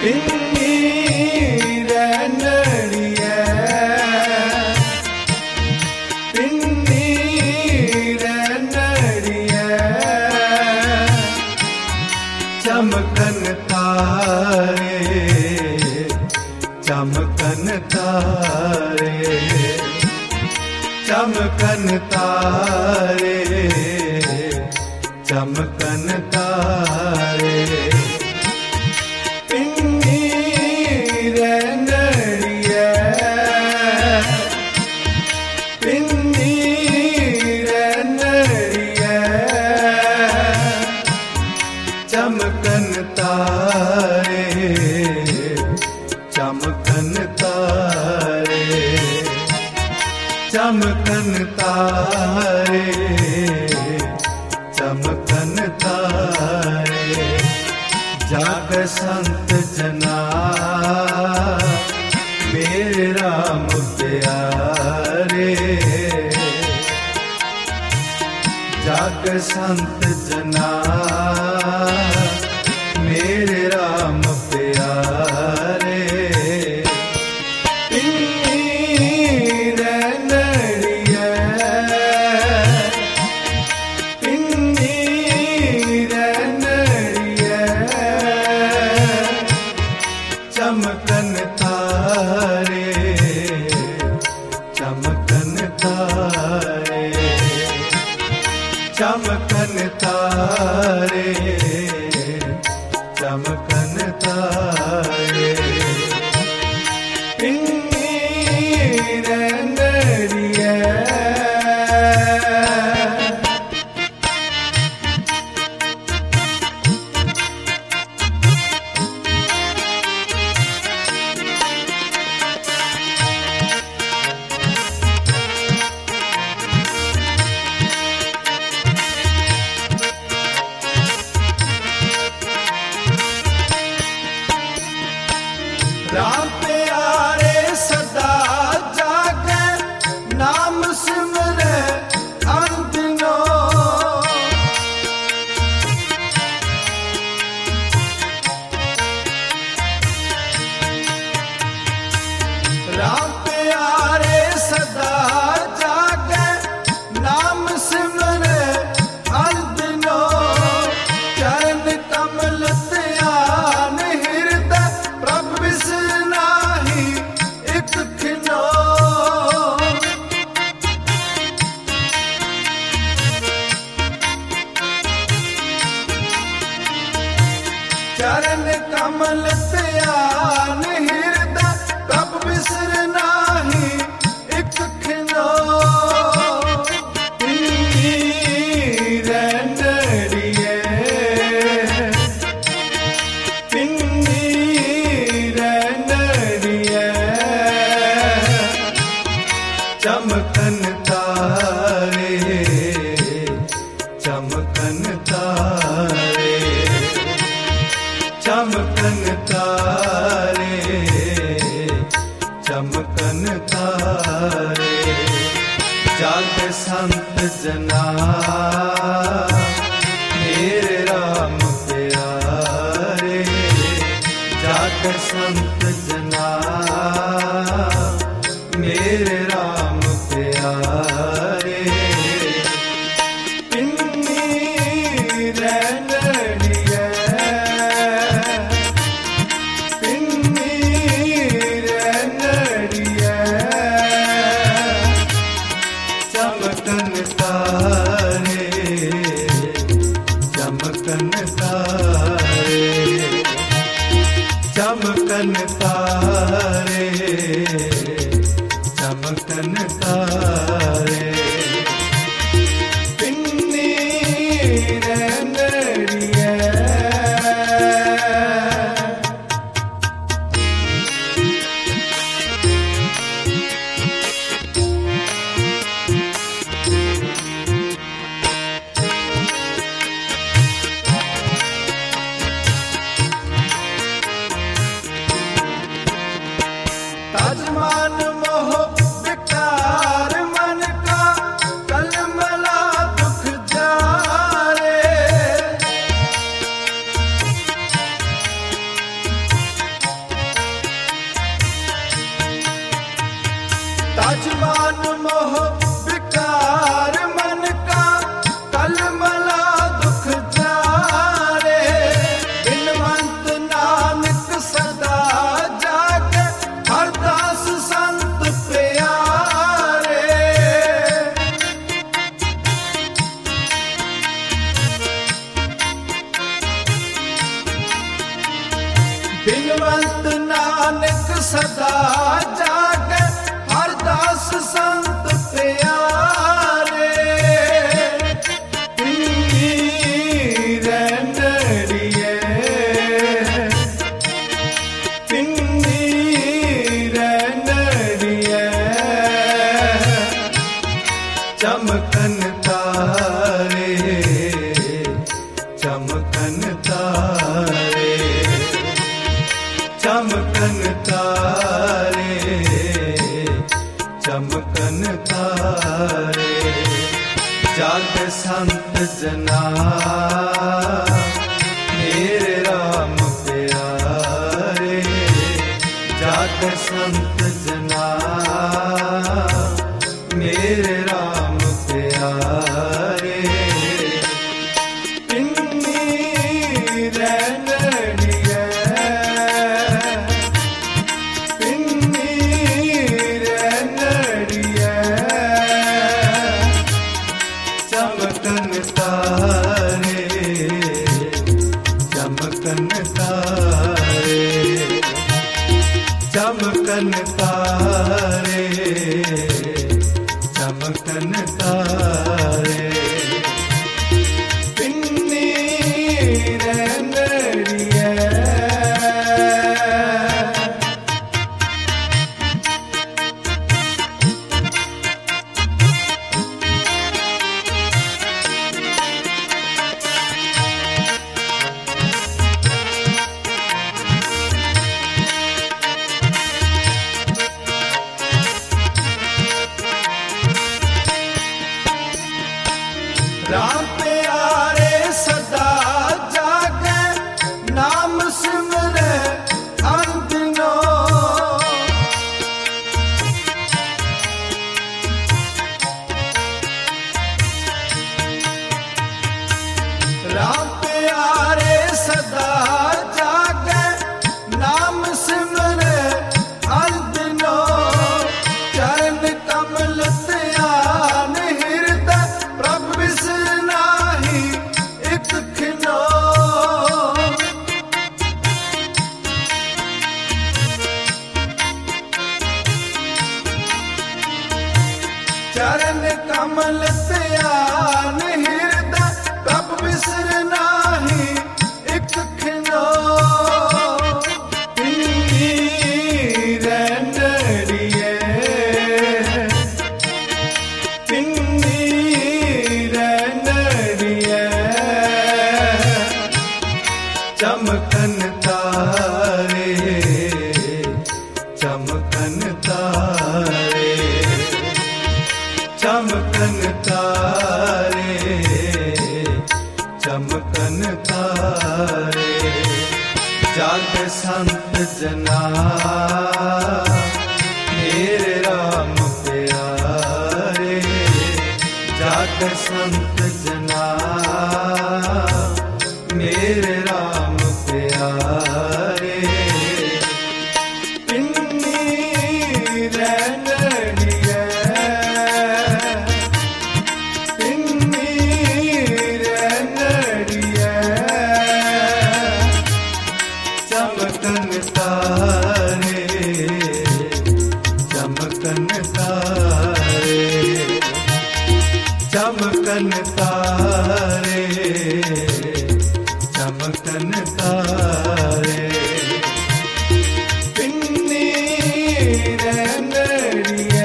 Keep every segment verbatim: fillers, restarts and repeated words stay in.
पिन्नी रैनड़िया पिन्नी रैनड़िया चमकन तारे चमकन तारे चमकन तारे चमकन तारे पिन्नी रैनड़िया पिन्नी रैनड़िया चमकन तारे चमकन तारे चमकन तारे चमकन तारे जाग संत जना मेरे राम प्यारे जाग संत जना मेरे राम प्यारे चमकन तारे चमकन तारे चमकन तारे चमकन तारे पिन्नी रैनड़िया राम प्यारे सदा जागे नाम सिमरे अंदिनो राम प्यारे सदा जागे नाम सिमरे अंदिनो चरण कमल ध्यान हृदय प्रभु बिसराहि एक खिनो चरण कमल ध्यान हृदय प्रभु बिसराहि एक खिनो पिन्नी रैनड़िया पिन्नी रैनड़िया चमकन तारे चमकन तारे चमकन तारे चमकन तारे जाग संत जना मेरे राम प्यारे जाग संत जना मेरे राम प्यारे पिन्नी रैनड़िया पिन्नी रैनड़िया चमकन तारे चमकन तारे चमकन तारे चमकन तारे पिन्नी रैनड़िया अजमान मोह विकार मन का कलमला दुख जारे। बिनवंत नानक सदा जागे हरदास संत प्यारे। बिनवंत नानक सदा जागे हरदास संत प्यारे। तिन्नी रैनड़िए तिन्नी रैनड़िए चमकन तारे चमकन तारे चमकन तारे चमकन तारे। जाग संत जना मेरे राम प्यारे। जाग संत जना मेरे राम प्यारे। तिन्नी रैनड़िए तिन्नी रैनड़िए चमकन तारे चमकन तारे चमकन तारे चमकन तारे। तिन्नी रैनड़िए राम प्यारे सदा जागे नाम सिमरे अंदिनो। राम प्यारे सदा जागे नाम सिमरे अंदिनो। चरण कमल ध्यान हृदय प्रभु बिसनाहि एक खिनो। चरण कमल ध्यान हृदय प्रभु बिसनाहि एक खिनो। तिन्नी रैनड़िए तिन्नी रैनड़िए चमकन तारे चमकन तारे चमकन तारे चमकन तारे। जाग संत जना मेरे राम प्यारे। जाग संत जना मेरे राम प्यारे। तिन्नी रैनड़िए तिन्नी रैनड़िए चमकन तारे चमकन तारे चमकन तारे चमकन तारे। तिन्नी रैनड़िए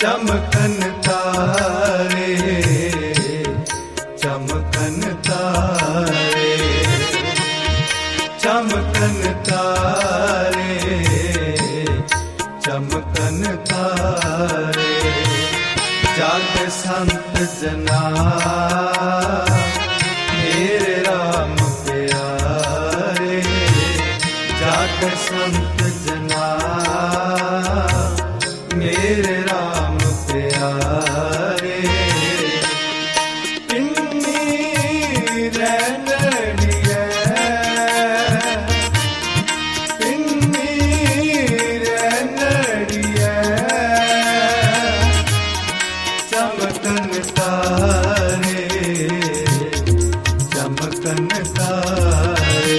चमकन तारे, चमकन तारे, चमकन तारे, चमकन तारे। जागे संत जना मेरे राम प्यारे, जागे संत जना मेरे राम प्यारे। पिन्नी रैनड़िया, पिन्नी रैनड़िया, चमकन तारे, चमकन तारे,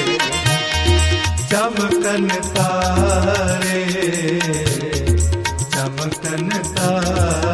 चमकन तारे, चमकन तारे।